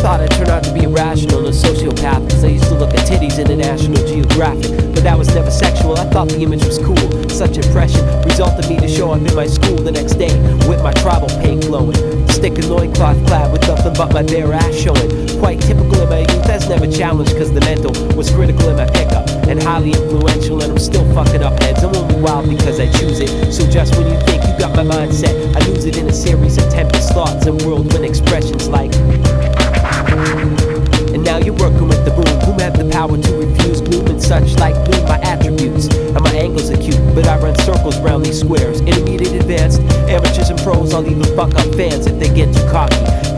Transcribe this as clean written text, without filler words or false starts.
thought I'd turn out to be irrational and a sociopath, cause I used to look at titties in the National Geographic. But that was never sexual, I thought the image was cool. Such impression resulted me to show up in my school the next day with my tribal paint glowing. Stick a loincloth clad with nothing but my bare ass showing. Quite typical in my youth, that's never challenged, cause the mental was critical in my pickup and highly influential, and I'm still fucking up heads. I'm only wild because I choose it. So just when you think you got my mindset, I lose it in a series of tempest thoughts and whirlwind expressions like. And now you're working with the boom, whom have the power to refuse gloom and such like bloom my attributes. And my angles are cute, but I run circles round these squares. Intermediate, advanced, amateurs and pros, I'll even fuck up fans if they get too cocky.